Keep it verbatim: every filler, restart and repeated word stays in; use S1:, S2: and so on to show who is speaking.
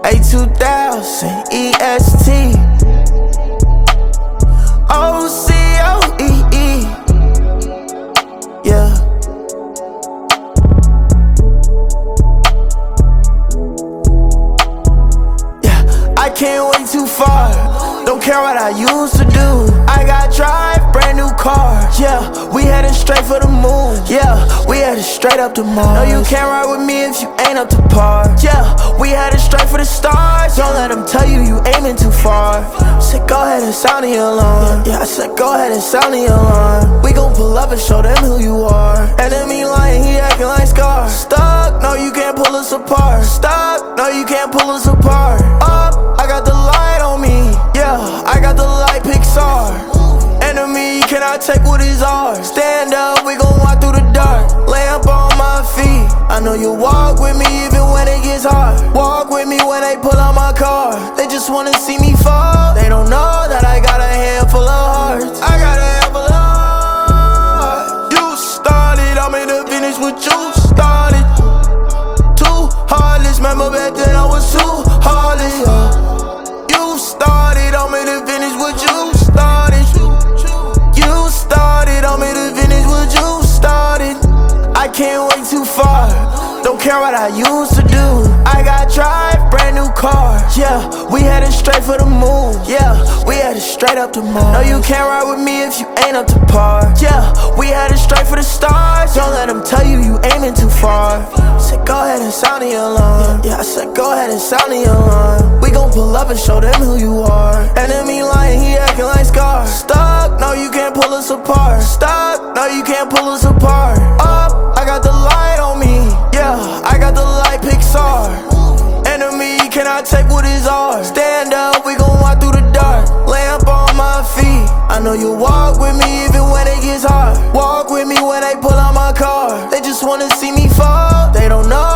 S1: A two thousand E S T O C O E E. Yeah. Yeah, I can't wait too far. Don't care what I used to do. I got drive, brand new car. Yeah, we headed straight for the moon. Yeah, we headed straight up to Mars. No, you can't ride with me if you ain't up to par. Yeah, we headed straight for the stars. Don't let them tell you you aiming too far. I said go ahead and sound the alarm. Yeah, I said go ahead and sound the alarm. We gon' pull up and show them who you are. Enemy lying, he acting like Scar. Stuck, no you can't pull us apart. Stuck, no you can't pull us apart. Up, I got the light on me. Yeah, I got the light Pixar. Enemy cannot take what is ours. Stand up, we gon' walk through the dark. Lamp on my feet. I know you walk with me even when it gets hard. Walk with me when they pull out my car. They just wanna see me fall. They don't know that I got a handful of hearts. I got a handful of hearts. You started, I'm in the finish with you started. Too heartless, remember back then I was too heartless. Yeah. You started, I'm in the finish with you started. You started, I'm in the finish with you started. I can't wait too far. Don't care what I used to do. I got drive, brand new car. Yeah, we headed straight for the moon. Yeah, we headed straight up to Mars. No, you can't ride with me if you ain't up to par. Yeah, we headed straight for the stars. Don't let them tell you you aiming too far. I said go ahead and sound the alarm. Yeah, I said go ahead and sound the alarm. We gon' pull up and show them who you are. Enemy lying, he acting like Scar. Stuck, no you can't pull us apart. Stuck, no you can't pull us apart. Up, I got the light on me. Yeah, I got the light Pixar. Enemy cannot take what is ours. Stand up, we gon' walk through the dark. Lamp on my feet. I know you walk with me even when it gets hard. Walk with me when they pull out my car. They just wanna see me fall. They don't know